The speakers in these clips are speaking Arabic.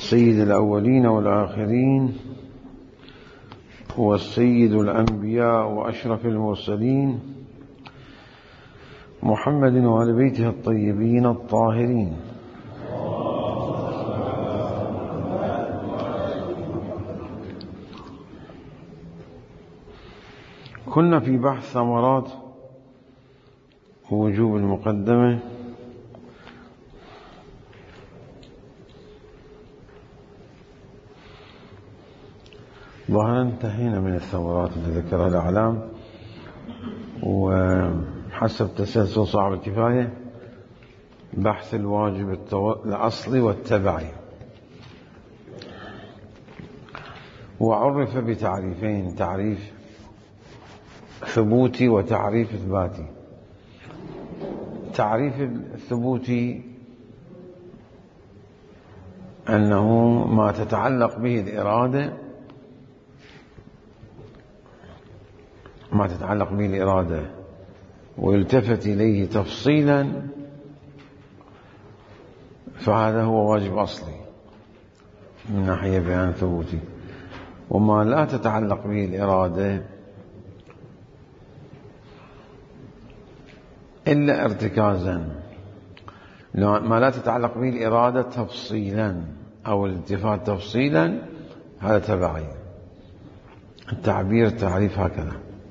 سيد الأولين والآخرين والسيد الأنبياء وأشرف المرسلين محمد وآل بيته الطيبين الطاهرين. كنا في بحث ثمرات ووجوب المقدمة. ظهرا انتهينا من الثمرات اللي ذكرها الأعلام، وحسب تسلسل صعب الكفاية بحث الواجب الأصلي والتبعي، وعرف بتعريفين: تعريف ثبوتي وتعريف إثباتي. تعريف الثبوتي أنه ما تتعلق به الإرادة، ويلتفت إليه تفصيلا، فهذا هو واجب أصلي من ناحية بيان ثبوتي. وما لا تتعلق به الإرادة إلا ارتكازا، ما لا تتعلق به الإرادة تفصيلا أو الالتفات تفصيلا، هذا تبعي. التعريف هكذا،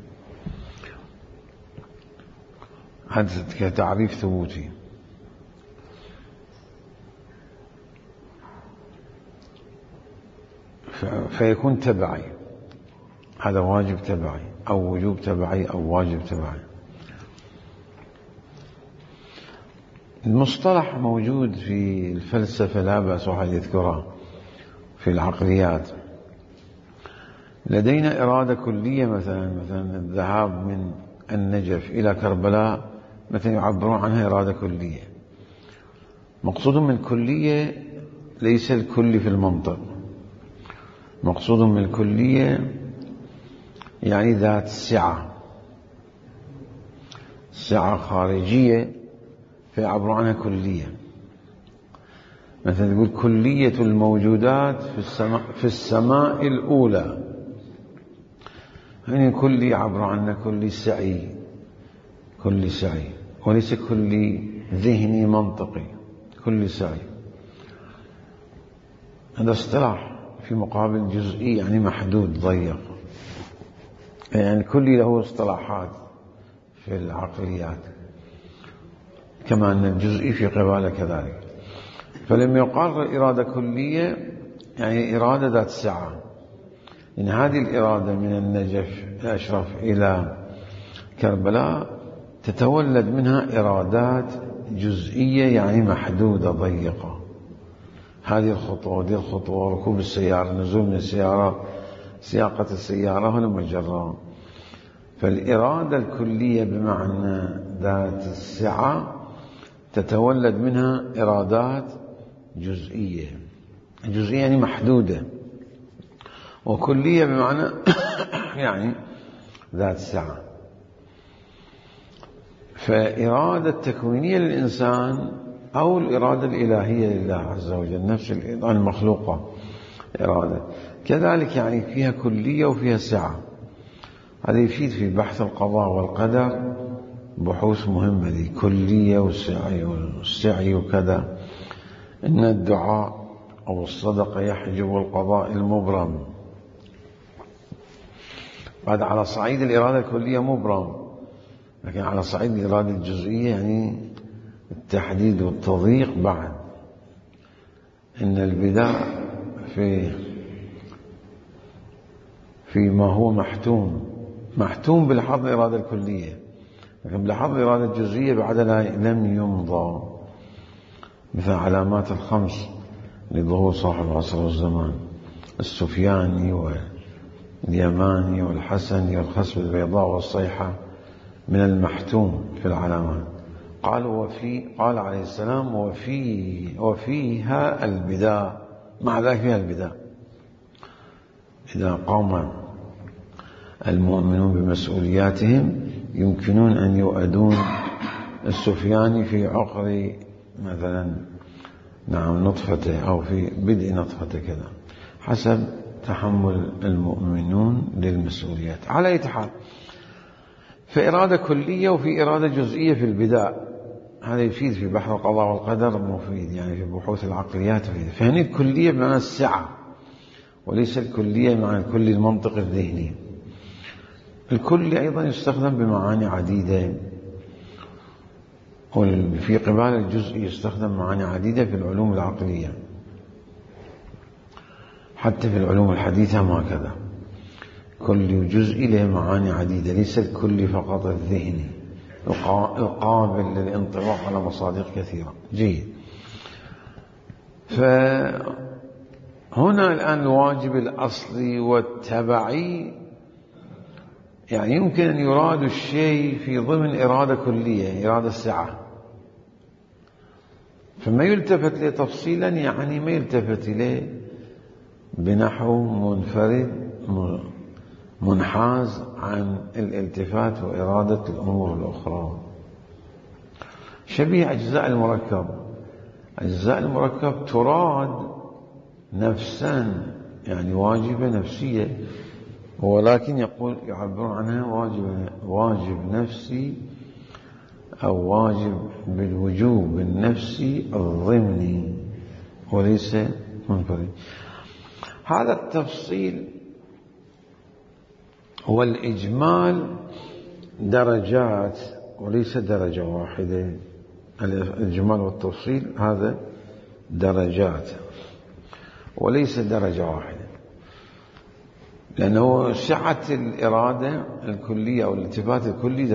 هذا كتعريف ثبوتي. فيكون تبعي، هذا واجب تبعي أو وجوب تبعي أو واجب تبعي. المصطلح موجود في الفلسفة، لا بأس واحد يذكره في العقليات. لدينا إرادة كلية، مثلا الذهاب من النجف إلى كربلاء، مثلا يعبرون عنها إرادة كلية. مقصود من الكلية ليس الكل في المنطق، مقصود من الكلية يعني ذات سعة خارجية، فيعبرون عنها كلية. مثلا تقول كلية الموجودات في السماء الأولى، يعني كل يعبر عنه كل سعي، وليس كل ذهني منطقي، كل سعي. هذا اصطلاح في مقابل جزئي، يعني محدود ضيق. يعني كل له اصطلاحات في العقليات، كما أن الجزئي في قباله كذلك. فلما يقال إرادة كلية يعني إرادة ذات سعة، إن هذه الإرادة من النجف الأشرف إلى كربلاء تتولد منها إرادات جزئية، يعني محدودة ضيقة. هذه الخطوة، دي الخطوة، ركوب السيارة، نزول من السيارة، سياقة السيارة، هنا مجرى. فالإرادة الكلية بمعنى ذات السعة تتولد منها إرادات جزئية يعني محدودة، وكلية بمعنى يعني ذات سعة. فإرادة تكوينية للإنسان أو الإرادة الإلهية لله عز وجل، نفس المخلوقة إرادة كذلك، يعني فيها كلية وفيها سعة. هذا يفيد في بحث القضاء والقدر بحوث مهمة، دي كلية والسعي وكذا. إن الدعاء أو الصدقة يحجب القضاء المبرم. بعد على صعيد الإرادة الكلية مبرم، لكن على صعيد الإرادة الجزئية يعني التحديد والتضييق. بعد إن البداء فيما هو محتوم بلحظ الإرادة الكلية، لكن بلحظ الإرادة الجزئية بعد لم يمضى. مثل علامات الخمس لظهور صاحب العصر والزمان: السفياني واليماني والحسني والخسف البيضاء والصيحة، من المحتوم في العلامات. قال عليه السلام: وفيها البداء، مع ذلك فيها البداء. إذا قام المؤمنون بمسؤولياتهم يمكنون أن يؤدون السفياني في عقر مثلا نعم نطفته أو في بدء نطفته كذا، حسب تحمل المؤمنون للمسؤوليات. على أي حال، فإرادة كلية وفي إرادة جزئية في البداء، هذا يفيد في بحث القضاء والقدر، مفيد يعني في بحوث العقليات فيه. فهنا الكلية بمعنى السعة، وليس الكلية معنى كل المنطق الذهني. الكل أيضا يستخدم بمعاني عديدة، وفي قبال الجزء يستخدم معاني عديدة في العلوم العقلية، حتى في العلوم الحديثة ما كذا، كل جزء له معاني عديدة، ليس الكل فقط الذهني القابل للانطباق على مصادر كثيرة. جيد. فهنا الآن الواجب الأصلي والتبعي، يعني يمكن أن يراد الشيء في ضمن إرادة كلية، إرادة السعة، فما يلتفت له تفصيلا، يعني ما يلتفت إليه بنحو منفرد منحاز عن الالتفات وإرادة الأمور الأخرى. شبيه أجزاء المركب، أجزاء المركب تراد نفسا، يعني واجبة نفسية، ولكن يعبرون عنها واجب نفسي أو واجب بالوجوب النفسي الضمني وليس منفرد. هذا التفصيل والإجمال درجات وليس درجة واحدة. الإجمال والتفصيل هذا درجات وليس درجة واحدة، لأنه سعة الإرادة الكلية أو الالتفات الكلي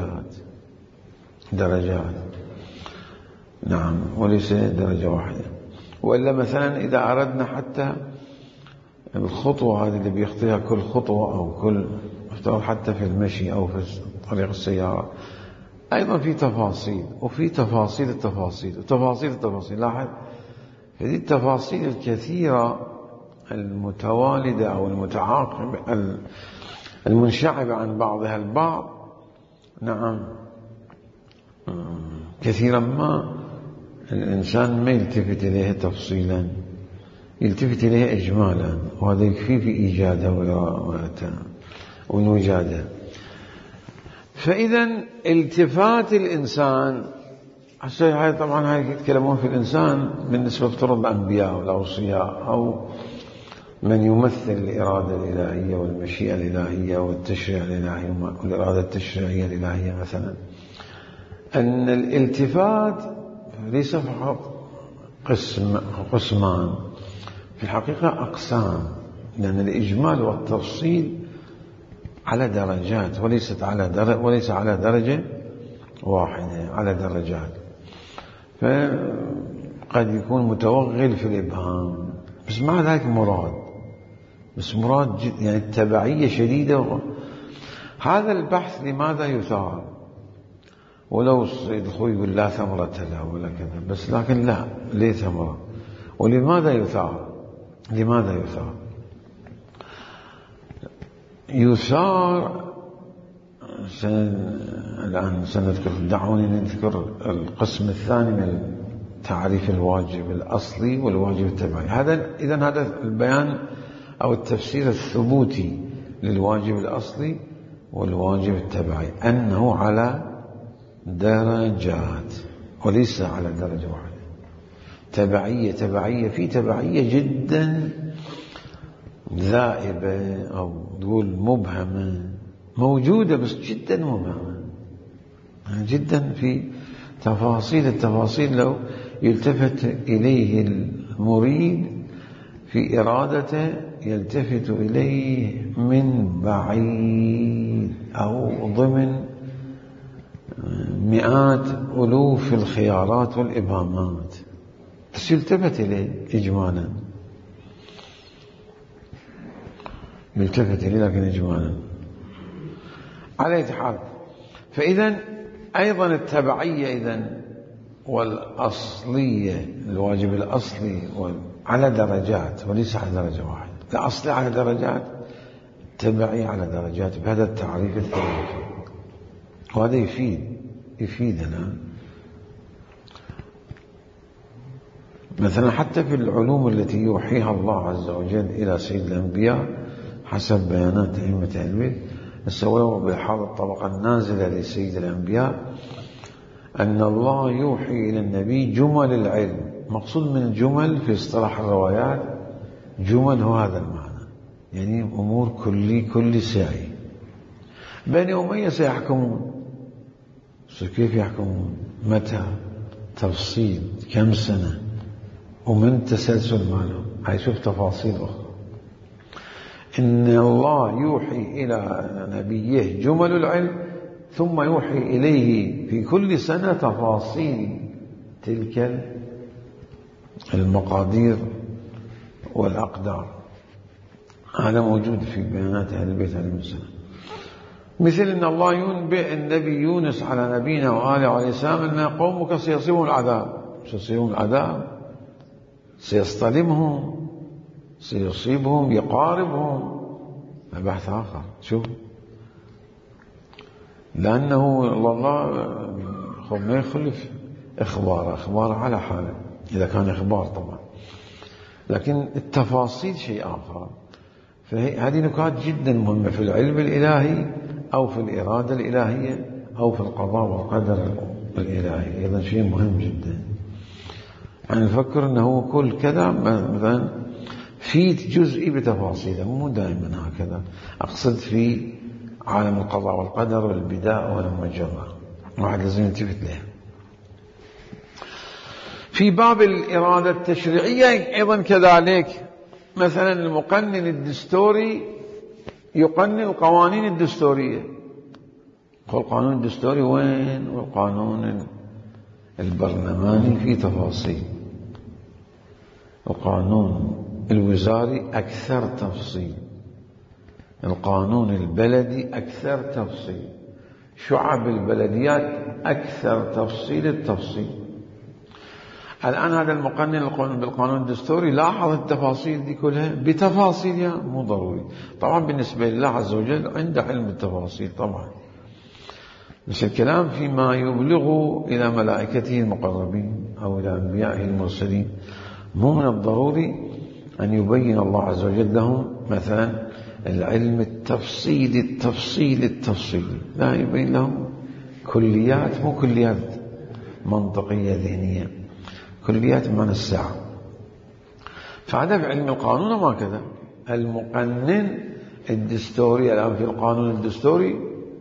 درجات نعم، وليس درجة واحدة. وإلا مثلا إذا أردنا حتى الخطوة هذه اللي بيخطيها كل خطوة أو كل حتى في المشي أو في طريق السيارة، أيضا في تفاصيل، وفي تفاصيل التفاصيل وتفاصيل التفاصيل. لاحظ هذه التفاصيل الكثيرة المتوالدة أو المتعاقبة المنشعبة عن بعضها البعض، نعم كثيرا ما الإنسان ما يلتفت إليها تفصيلا، يلتفت إليها إجمالا، وهذا يكفي في إيجادها وإنوجادها. فإذا التفات الإنسان، طبعا هاي يتكلمون في الإنسان بالنسبة لطرق الأنبياء والأوصياء أو من يمثل الإرادة الإلهية والمشيئة الإلهية والتشريع الإلهي والإرادة التشريعية الإلهية مثلا، أن الالتفات ليس فقط قسمان، في الحقيقة أقسام، لأن الإجمال والتفصيل على درجات وليس على درجة واحدة، على درجات. فقد يكون متوغل في الإبهام، بس مع ذلك مراد جد، يعني التبعية شديدة. هذا البحث لماذا يثار؟ ولو الصيد الخوي يقول لا ثمرة له ولا كذا، بس لكن لا، ليه ثمرة؟ ولماذا يثار؟ لماذا يثار؟ الآن سنذكر، دعوني نذكر القسم الثاني من تعريف الواجب الأصلي والواجب التبعي. هذا البيان أو التفسير الثبوتي للواجب الأصلي والواجب التبعي، أنه على درجات وليس على درجة واحدة. تبعية في تبعية جدا ذائبة أو تقول مبهمة، موجودة بس جدا مبهمة، يعني جدا في التفاصيل لو يلتفت إليه المريد في إرادته يلتفت إليه من بعيد أو ضمن مئات ألوف الخيارات والإبهامات، بس يلتفت إليه إجمالا، يلتفت إليه لكن إجمالا. على أي حال، فإذا أيضا التبعية إذن والأصلية، الواجب الأصلي على درجات وليس على درجة واحدة. الأصلي على درجات، التبعية على درجات، بهذا التعريف الثلاثي. وهذا يفيدنا مثلا حتى في العلوم التي يوحيها الله عز وجل إلى سيد الأنبياء حسب بيانات أئمة أهل البيت، السواء بحال الطبقة النازلة لسيد الأنبياء أن الله يوحي إلى النبي جمل العلم. مقصود من الجمل في اصطلاح الروايات جمل هو هذا المعنى، يعني أمور كل ساعي. بني أمية سيحكمون، كيف يحكمون؟ متى؟ تفصيل كم سنة؟ ومن تسلسل مالهم؟ هيشوف تفاصيل أخرى. إن الله يوحي إلى نبيه جمل العلم ثم يوحي إليه في كل سنة تفاصيل تلك المقادير والأقدار. هذا موجود في بيانات أهل البيت عليهم السلام. مثل أن الله ينبئ النبي يونس على نبينا وآله عليه السلام أن قومك سيصيبهم العذاب. سيصيبهم العذاب، سيصطلمهم، سيصيبهم، يقاربهم. بحث آخر. شوف، لأنه الله ما يخلف إخبار على حاله إذا كان إخبار طبعا، لكن التفاصيل شيء آخر. فهذه نكات جدا مهمة في العلم الإلهي أو في الإرادة الإلهية أو في القضاء والقدر الإلهي. إذن شيء مهم جدا. يعني نفكر أنه كل كذا مثلا في جزء بتفاصيله، مو دائما هكذا. أقصد في عالم القضاء والقدر والبداء والمجرى، واحد لازم يلتفت له. في باب الإرادة التشريعية أيضا كذلك، مثلا المقنن الدستوري يقنن القوانين الدستورية. القانون الدستوري وين؟ والقانون البرلماني في تفاصيل. القانون الوزاري أكثر تفصيل، القانون البلدي أكثر تفصيل، شعب البلديات أكثر تفصيل التفصيل. الآن هذا المقنن بالقانون الدستوري لاحظ التفاصيل دي كلها بتفاصيلها، مو ضروري طبعا بالنسبة لله عز وجل عنده علم التفاصيل طبعا، بس الكلام فيما يبلغ إلى ملائكته المقربين أو إلى أنبيائه المرسلين. مو من الضروري أن يبين الله عز وجل لهم مثلا العلم التفصيلي، لا، يبين لهم كليات، مو كليات منطقية ذهنية، كليات من الساعة. فهذا في علم القانون ما كذا. المقنن الدستوري الآن في القانون الدستوري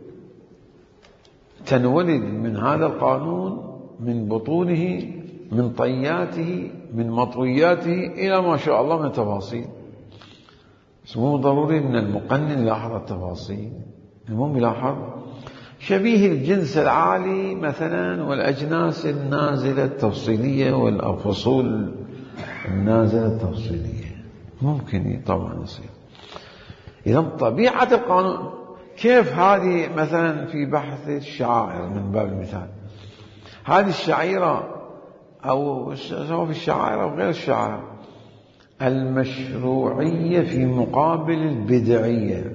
تنولد من هذا القانون من بطونه، من طياته، من مطوياته إلى ما شاء الله من تفاصيل. بس مو ضروري أن المقنن يلاحظ التفاصيل، المهم يلاحظ شبيه الجنس العالي مثلا والأجناس النازلة التفصيلية والفصول النازلة التفصيلية، ممكن طبعا يصير. إذا طبيعة القانون كيف هذه مثلا في بحث الشعائر من باب المثال، هذه الشعيرة أو سواء في الشعائر أو غير الشعائر، المشروعية في مقابل البدعية.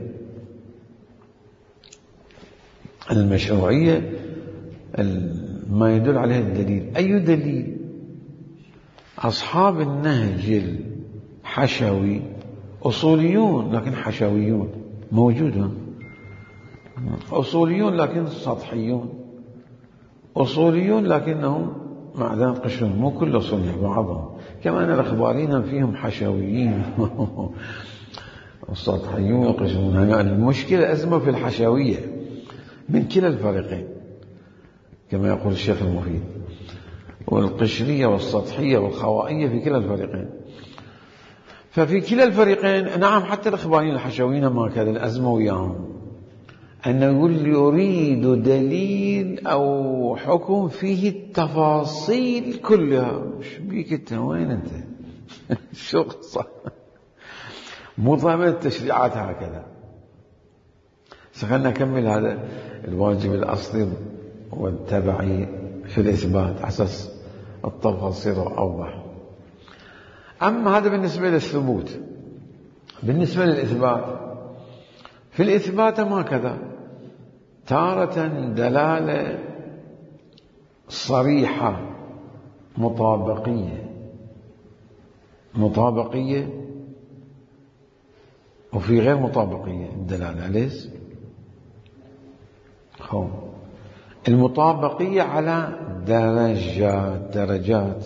المشروعية ما يدل عليها الدليل. أي دليل؟ أصحاب النهج الحشوي أصوليون لكن حشويون، موجودون. أصوليون لكن سطحيون، أصوليون لكنهم مع ذلك قشرون، مو كل أصوليون، بعضهم. كما أن الأخباريين فيهم حشويين والسطحيون وقشرون. المشكلة أزمة في الحشوية من كلا الفريقين كما يقول الشيخ المفيد، والقشرية والسطحية والخوائية في كلا الفريقين. ففي كلا الفريقين نعم، حتى الإخباريين الحشويين ما كذا الأزمة وياهم، أنه يقول يريد دليل أو حكم فيه التفاصيل كلها. شو بيك أنت؟ وين أنت؟ شو قصة؟ مو ضامن التشريعات هكذا. خلنا نكمل هذا الواجب الأصلي والتبعي في الإثبات أساس التفاصيل أوضح. أما هذا بالنسبة للثبوت. بالنسبة للإثبات، في الإثبات ما كذا، تارة دلالة صريحة مطابقية مطابقية وفي غير مطابقية الدلالة. ليش؟ المطابقية على درجات.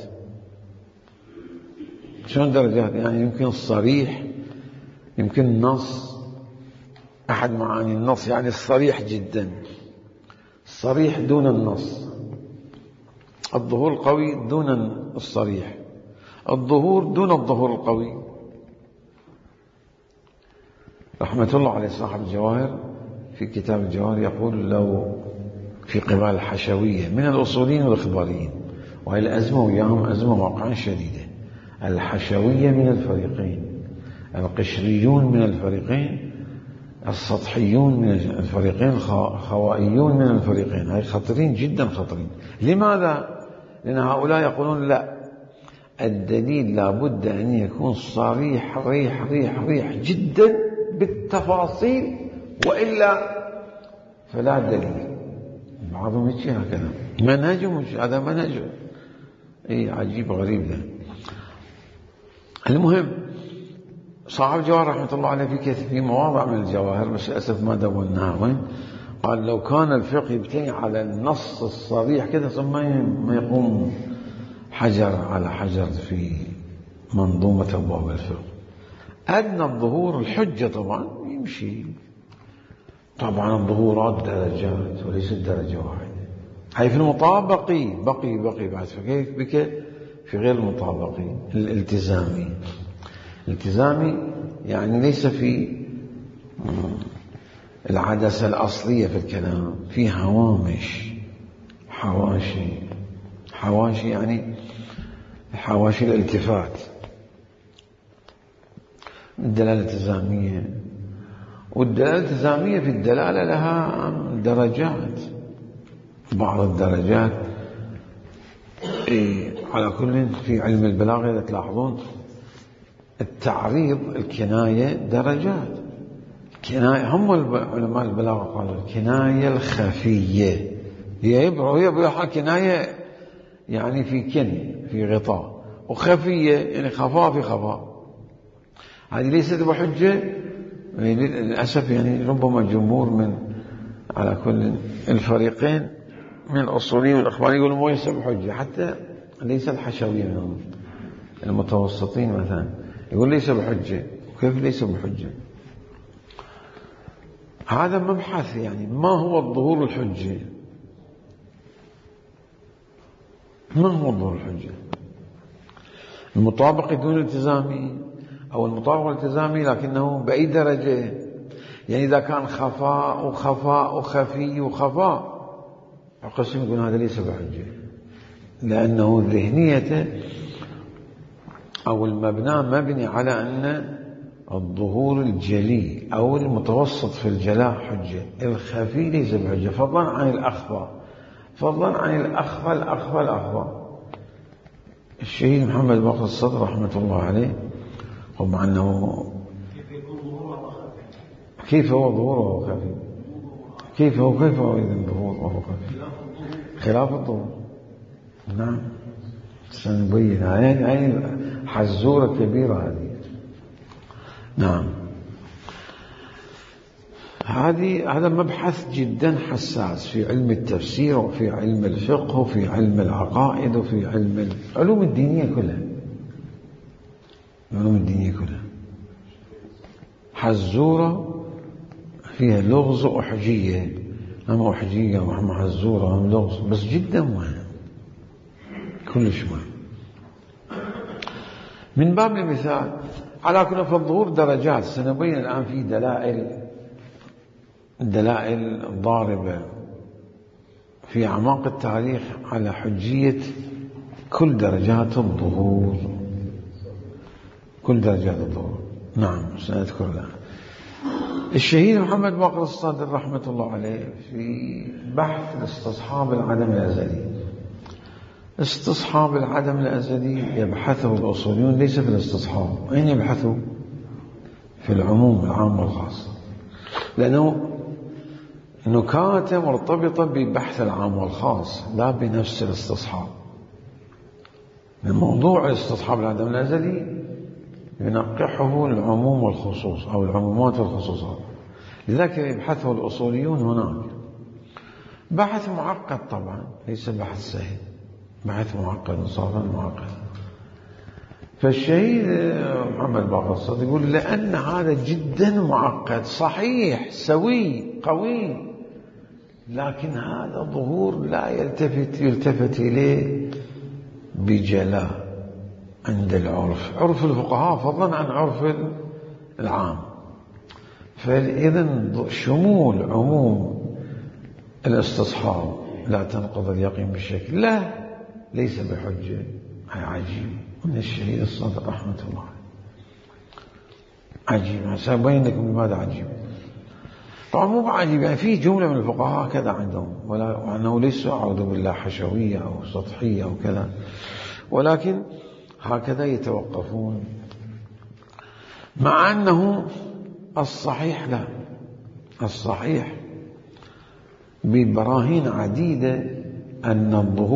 شلون درجات؟ يعني يمكن الصريح، يمكن النص. أحد معاني النص يعني الصريح جدا، الصريح دون النص، الظهور القوي دون الصريح، الظهور دون الظهور القوي. رحمة الله عليه صاحب الجواهر في كتاب الجواهر يقول لو في قبال الحشوية من الأصوليين والإخباريين، وهي الأزمة وياهم أزمة واقعا شديدة، الحشوية من الفريقين، القشريون من الفريقين، السطحيون من الفريقين، الخوائيون من الفريقين. هاي خطرين جدا خطرين. لماذا؟ لأن هؤلاء يقولون لا، الدليل لابد أن يكون صريح ريح جدا بالتفاصيل، وإلا فلا دليل. بعضهم يجي هكذا منهجهم، هذا منهج عجيب غريب ده. المهم صاحب الجواهر رحمة الله عليه في مواضع من الجواهر، بس للأسف ما دوناها وين، قال لو كان الفقه يبتني على النص الصريح كذا ثم ما يقوم حجر على حجر في منظومة أبواب الفقه. أدنى الظهور الحجة طبعا يمشي، طبعا الظهورات درجات وليست درجة واحدة. هاي في المطابقي بقي بعد. فكيف بك في غير المطابقي الالتزامي؟ الالتزامي يعني ليس في العدسة الأصلية في الكلام، في هوامش، حواشي يعني حواشي الالتفات. الدلالة الالتزامية، والدلالة الالتزامية في الدلالة لها درجات، بعض الدرجات على كل. في علم البلاغة إذا تلاحظون التعريض الكناية درجات. كناية هم علماء البلاغة قالوا الكناية الخفية هي كناية يعني في غطاء، وخفية يعني خفاء في خفاء. هذه ليست بحجة للأسف. يعني ربما جمهور من على كل الفريقين من الأصوليين والإخوانيين يقولوا مو ليس بحجة، حتى ليس الحشوية منهم المتوسطين مثلا يقول ليس بحجة. كيف ليس بحجة؟ هذا مبحث. يعني ما هو الظهور الحجة؟ ما هو الظهور الحجة؟ المطابق دون التزامي، أو المطابق الالتزامي لكنه بأي درجة؟ يعني إذا كان خفاء وخفي وخفاء، القسم يقول هذا ليس بحجة، لأنه ذهنيته أو المبنى مبني على أن الظهور الجلي أو المتوسط في الجلاء حجة، الخفي ليس بحجة، فضلا عن الأخفى. الشهيد محمد باقر الصدر رحمة الله عليه هم أنه كيف هو ظهور وهو خفي؟ كيف هو إذن ظهور وهو خفي؟ خلاف الظهور. نعم سنبين. يعني حزورة كبيرة هذه. نعم هذا مبحث جدا حساس في علم التفسير وفي علم الفقه وفي علم العقائد وفي علم العلوم الدينية كلها. حزورة فيها لغز وأحجية، هم أحجية وهم حزورة هم لغز، بس جدا مهم، كلش مهم. من باب المثال على كل فالظهور درجات. سنبين الآن في دلائل ضاربة في أعماق التاريخ على حجية كل درجات الظهور. نعم سنذكر الآن. الشهيد محمد باقر الصدر رحمة الله عليه في بحث استصحاب العدم الأزلي. استصحاب العدم الأزلي يبحثه الأصوليون ليس في الاستصحاب. أين يبحثوا؟ في العموم، العام والخاص، لأنه نكاته مرتبطة ببحث العام والخاص لا بنفس الاستصحاب. الموضوع استصحاب العدم الأزلي ينقحه العموم والخصوص أو العمومات والخصوصات. لذلك يبحثه الأصوليون هناك. بحث معقد طبعا، ليس بحث سهل، بحث معقد، إنصافا معقد. فالشهيد محمد باقر الصدر يقول لأن هذا جدا معقد، صحيح سوي قوي، لكن هذا ظهور لا يلتفت إليه بجلاء عند العرف، عرف الفقهاء فضلا عن عرف العام. فإذن شمول عموم الاستصحاب لا تنقض اليقين بالشكل، لا ليس بحجة. عجيب من الشهيد الصدر رحمة الله، عجيب. سأبين لكم لماذا عجيب. طبعا مو عجيب، يعني في جملة من الفقهاء كذا عندهم، وأنه ليس أعوذ بالله حشوية أو سطحية أو كذا، ولكن هكذا يتوقفون، مع أنه الصحيح لا، الصحيح ببراهين عديدة أن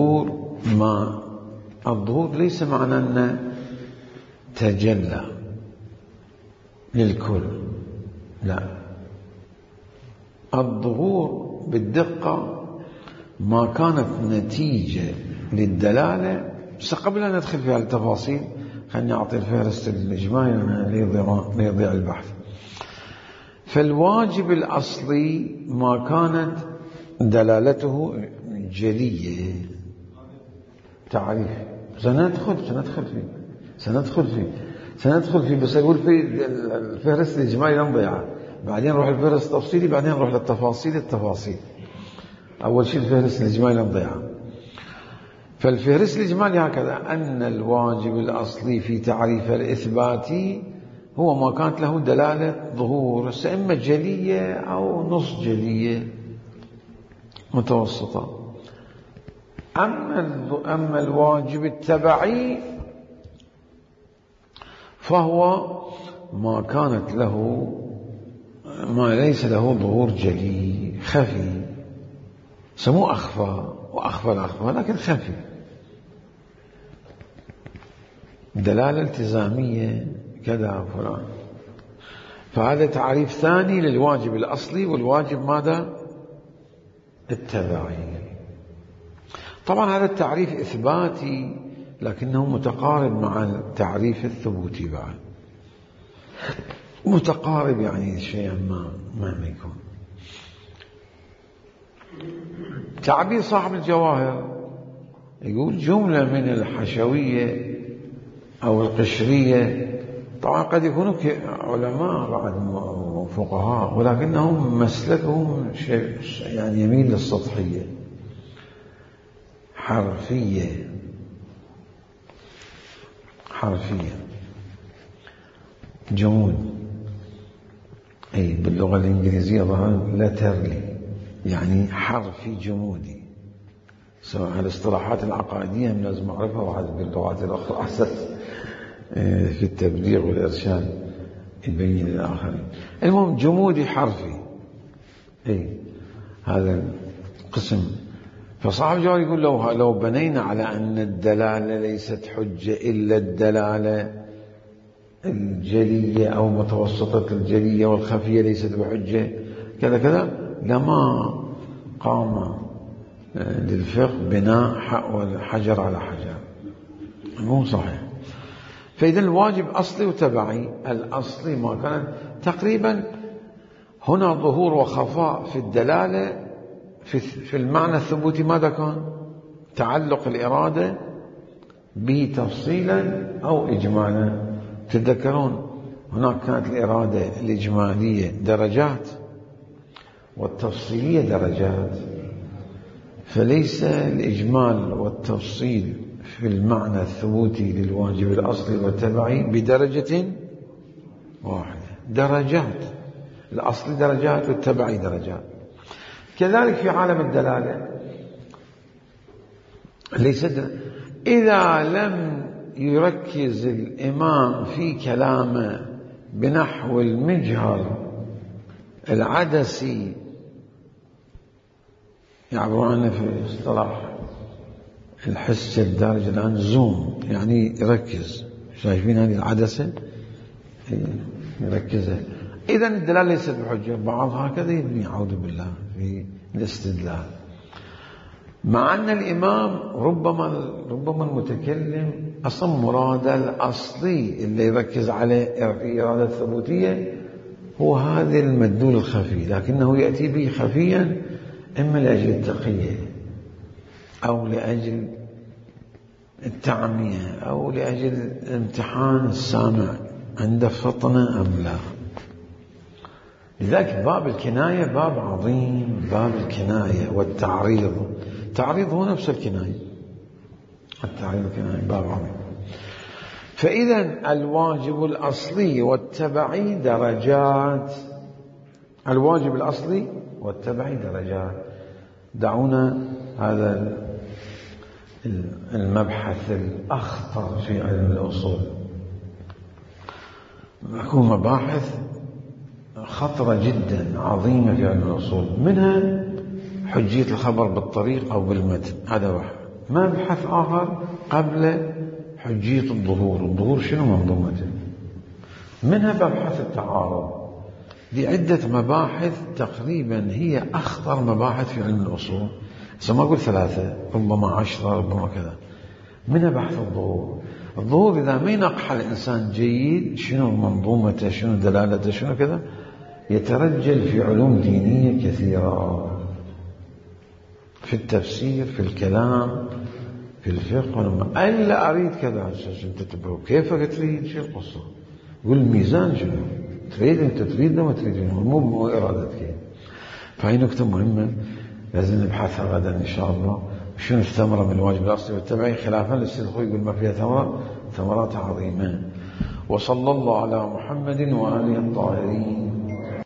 الظهور ليس معنى أن تجلى للكل، لا، الظهور بالدقة ما كانت نتيجة للدلالة. بس قبل أن ندخل في التفاصيل خلني أعطي الفهرست الإجمالي ليضيع البحث. فالواجب الأصلي ما كانت دلالته جلية، تعريف سندخل فيه بس أقول في الفهرست الإجمالي نضيعه، بعدين نروح الفهرست التفصيلي، بعدين نروح للتفاصيل. أول شيء الفهرست الإجمالي نضيعه. فالفهرست الإجمالي هكذا: أن الواجب الأصلي في تعريف الإثباتي هو ما كانت له دلالة ظهور، إما جلية أو نص جلية متوسطة. أما الواجب التبعي فهو ما ليس له ظهور جلي، خفي، سموه أخفى لكن خفي، دلالة التزامية كذا فلان. فهذا تعريف ثاني للواجب الأصلي، والواجب ماذا؟ التبعي. طبعا هذا التعريف إثباتي لكنه متقارب مع التعريف الثبوتي بعد، متقارب يعني شيئا ما يكون. تعبير صاحب الجواهر يقول جملة من الحشوية أو القشرية، طبعا قد يكونوا علماء بعد فقهاء، ولكنهم مسلكهم يعني يميل للسطحية، حرفية جمود. أي باللغة الإنجليزية ظهر لاترلي، يعني حرفي جمودي. سواء الاصطلاحات العقائدية لازم أعرفها، واحد باللغات الأخرى أساس في التبليغ والإرشاد يبين للآخرين. المهم جمودي حرفي، هذا القسم. فصاحب الجواب يقول لو بنينا على أن الدلالة ليست حجة إلا الدلالة الجلية أو متوسطة الجلية والخفية ليست بحجة كذا لما قام للفقه بناء حجر على حجر، مو صحيح. فإذا الواجب أصلي وتبعي. الأصلي ما كان تقريبا هنا ظهور وخفاء في الدلالة في المعنى الثبوتي. ماذا كان؟ تعلق الإرادة به تفصيلا أو إجمالا. تتذكرون هناك كانت الإرادة الإجمالية درجات والتفصيلية درجات، فليس الإجمال والتفصيل في المعنى الثبوتي للواجب الأصلي والتبعي بدرجة واحدة، درجات. الأصل درجات والتبعي درجات. كذلك في عالم الدلالة إذا لم يركز الإمام في كلامه بنحو المجهر العدسي، يعبرون عنه في اصطلاح الحس الدارج الآن زوم، يعني يركز. شايفين هذه العدسة يركزها. إذا الدلالة ليست بحجة، بعض هكذا يبني أعوذ بالله في الاستدلال، مع أن الإمام ربما المتكلم أصلا مراد الأصلي اللي يركز عليه في إرادة الثبوتية هو هذا المدلول الخفي، لكنه يأتي به خفيا إما لأجل التقية أو لأجل التعمية أو لأجل امتحان السامع عنده فطنة أم لا. لذلك باب الكناية باب عظيم، باب الكناية والتعريض. التعريض هو نفس الكناية، التعريض والكناية باب عظيم. فإذا الواجب الأصلي والتبعي درجات، الواجب الأصلي والتبعي درجات. دعونا هذا المبحث الأخطر في علم الأصول. هو مباحث خطرة جدا عظيمة في علم الأصول، منها حجية الخبر بالطريق أو بالمتن، هذا واحد. مبحث آخر قبل حجية الظهور شنو منظومته، منها مبحث التعارض. لعدة مباحث تقريبا هي أخطر مباحث في علم الأصول، ما أقول 3 ربما 10 ربما كذا. منها بحث الظهور إذا ما ينقح الإنسان جيد شنو منظومته شنو دلالته شنو كذا، يترجل في علوم دينية كثيرة، في التفسير في الكلام في الفقه. ألا أريد كذا، أنت تبغى كيفك تريد، شو القصة، قول الميزان شنو تريد، أنت تريد ما تريد، مو إرادتك. فهي نكتة مهمة لازم نبحثها غدا إن شاء الله. شنو الثمرة من الواجب الأصلي والتبعي، خلافا للسيد الخوي يقول ما فيها ثمرات عظيمة. وصلى الله على محمد وآله الطاهرين.